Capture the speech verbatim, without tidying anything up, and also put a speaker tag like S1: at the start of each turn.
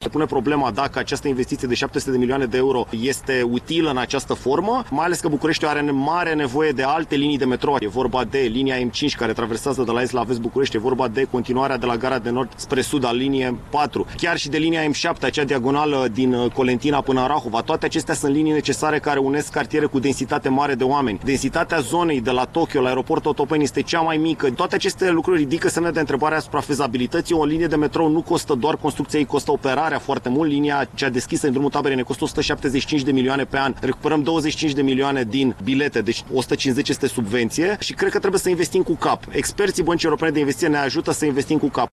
S1: pune problema dacă această investiție de șapte sute de milioane de euro este utilă în această formă, mai ales că Bucureștiul are mare nevoie de alte linii de metrou. E vorba de linia M cinci care traversează de la est la vest București, e vorba de continuarea de la Gara de Nord spre sud al liniei patru, chiar și de linia M șapte, acea diagonală din Colentina până în Rahova. Toate acestea sunt linii necesare care unesc cartiere cu densitate mare de oameni. Densitatea zonei de la Tokyo la aeroportul Otopeni este cea mai mică. Toate aceste lucruri ridică semne de întrebare asupra fezabilității. O linie de metrou nu costă doar construcția, ei costă operarea foarte mult. Linia cea deschisă în drumul Taberei ne costă o sută șaptezeci și cinci de milioane pe an. Recuperăm douăzeci și cinci de milioane din bilete, deci o sută cincizeci este subvenție și cred că trebuie să investim cu cap. Experții Băncii Europene de Investiții ne ajută să investim cu cap.